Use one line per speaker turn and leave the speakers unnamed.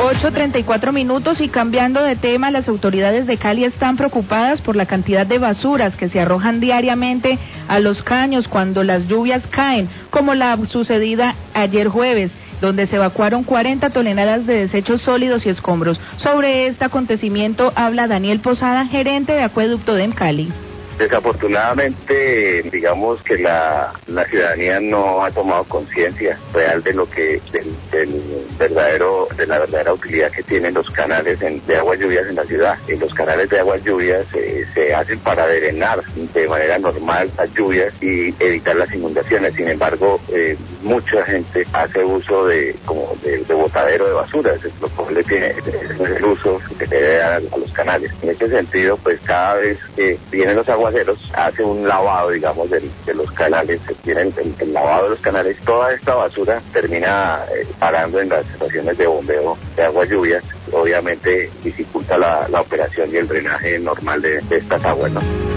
8:34 y cambiando de tema, las autoridades de Cali están preocupadas por la cantidad de basuras que se arrojan diariamente a los caños cuando las lluvias caen, como la sucedida ayer jueves, donde se evacuaron 40 toneladas de desechos sólidos y escombros. Sobre este acontecimiento habla Daniel Posada, gerente de Acueducto de Cali.
Desafortunadamente, digamos que la ciudadanía no ha tomado conciencia real de lo que de la verdadera utilidad que tienen los canales de aguas lluvias en la ciudad. Los canales de aguas lluvias se hacen para drenar de manera normal las lluvias y evitar las inundaciones. Sin embargo, mucha gente hace uso de botadero de basura, lo cual le tiene el uso que se debe dar a los canales. En este sentido, pues cada vez que vienen los aguaceros, hace un lavado, digamos, de los canales, se tiene el lavado de los canales. Toda esta basura termina parando en las estaciones de bombeo de aguas lluvias. Obviamente dificulta la operación y el drenaje normal de estas aguas, ¿no?